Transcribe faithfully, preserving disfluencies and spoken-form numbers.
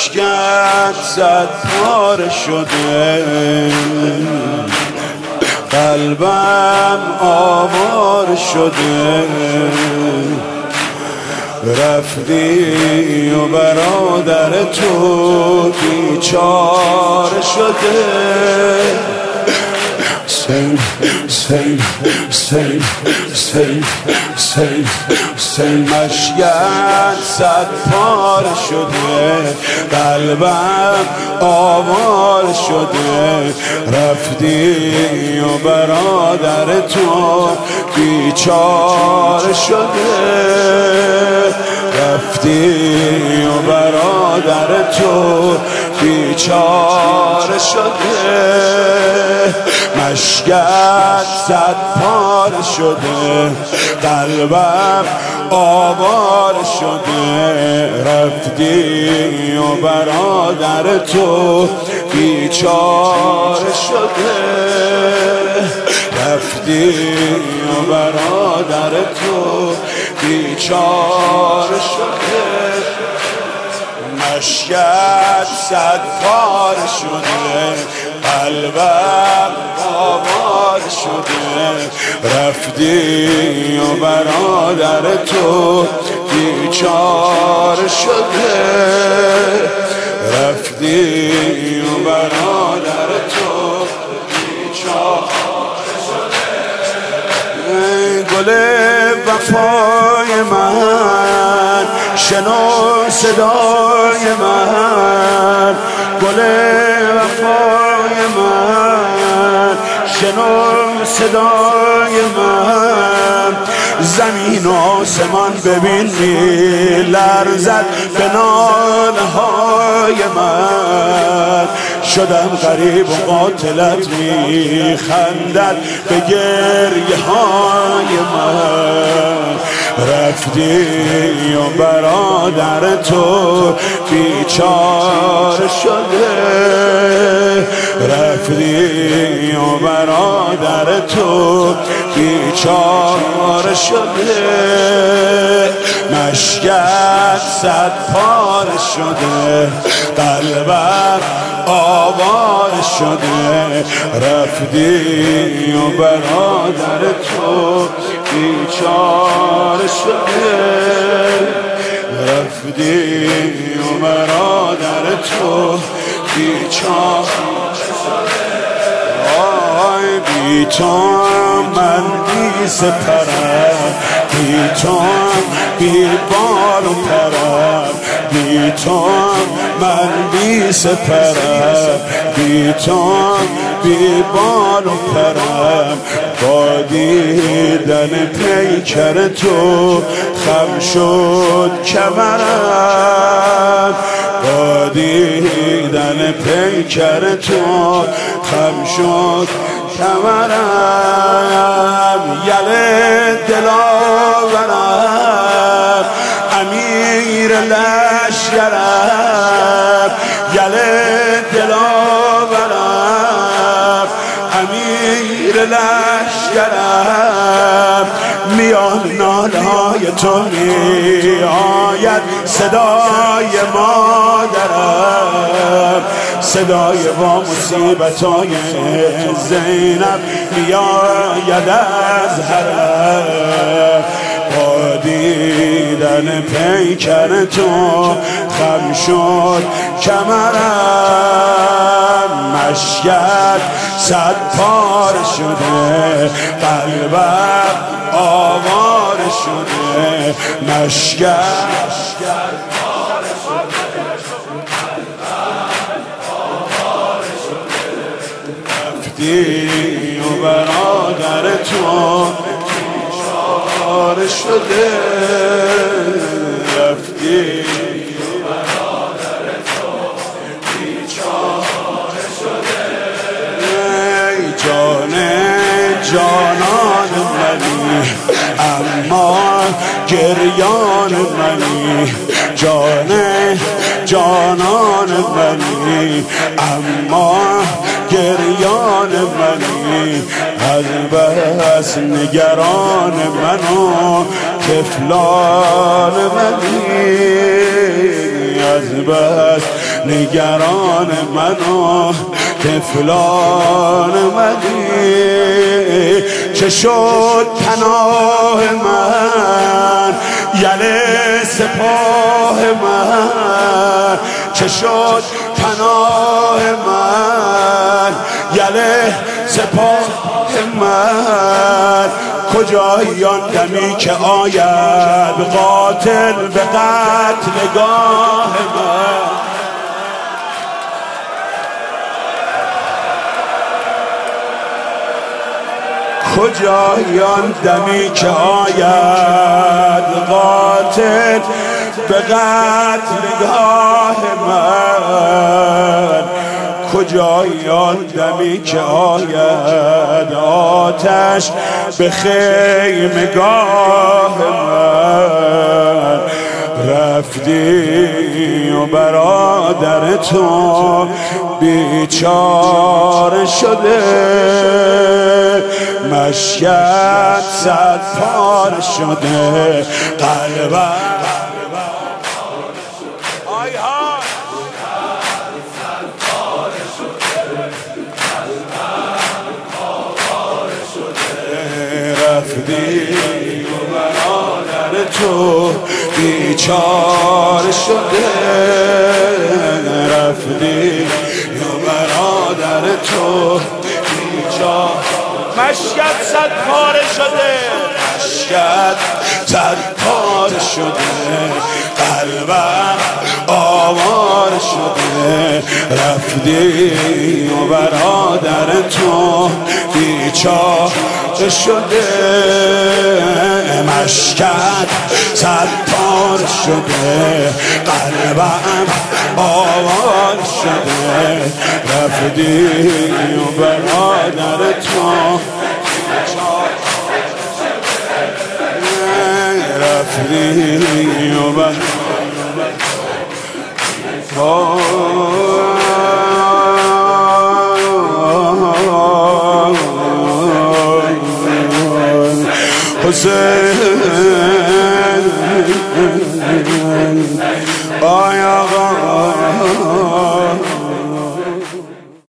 مشکت صد پاره شده، قلبم آواره شده. رفتی و برادر تو بیچاره شده. سیل سیل سیل سیل سیل سیل مشکت صد پاره شده، قلبم آواره شده. رفتی و برادر تو بیچاره شده. رفتی و برادر تو بیچاره شده. مشکت صد پاره شده، قلبم آواره شده. رفتی و برادر تو بیچاره شده. رفتی و برادر تو بیچاره شده. مشکت صد پاره شده، قلبم آواره شده. رفتی و برادر تو بیچاره شده. رفتی و برادر تو بیچاره شده. گل وفای من شنو صدای من، گل وفای من شنو صدای من. زمین و آسمان ببین می لرزد به ناله های من. شدم غریب و قاتلت می خندد به گریه های من. رفتی و برادر تو بیچاره شده. رفتی و برادر تو بیچاره شده. مشکت صد پاره شده، قلبم آواره شده. رفتی و برادر تو بیچاره شده. رفتی و برادر تو بیچاره شده. آی بی تو من بی سپرم، بی تو بی بال و پرم. بی تو من بی سپرم، بی تو بی بال و پرم. با دیدن پیکر تو خم شد کمرم. با دیدن پیکر تو خم شد کمرم. یله دلاورم امیر لشکرم. یله دلاورم امیر لشکرم. میان ناله های تو می آید صدای مادرم. صدای با مصیبت های زینب می آید از حرم. با دیدن پیکر تو خم شد کمرم. مشکت صد پاره شده، قلبم آواره شده. مشکت پاره شده، قلبم آواره شده. رفتی و برادر تو بیچاره شده. رفتی و برادر تو بیچاره شده. ای جان جانان منی اما گریان منی. جان جانان منی اما گریان منی. از بس نگران منو طفلان منی. از بس نگران منو طفلان منی. چه شد پناه من یله سپاه من، چه شد پناه من یله سپاه من. کجایی آن دمی که آید قاتل به قتلگاه من؟ کجایی آن دمی که آید قاتل به قتلگاه من؟ کجایی آن دمی که آید آتش به خیمگاه من؟ رفتی و برادر تو بیچاره شده، مشکت صد پاره شده، قلبم رفتی و برادر تو بیچاره شده، رفتی و برادر تو بیچاره، مشکت صد پاره شده، مشکت صد پاره شده، قلبم آواره شده. رفتی و برادر تو بیچاره شده، مشکت صد پاره شده، قلبم آواره شده. رفتی و برادر تو رفتی و برادر حسین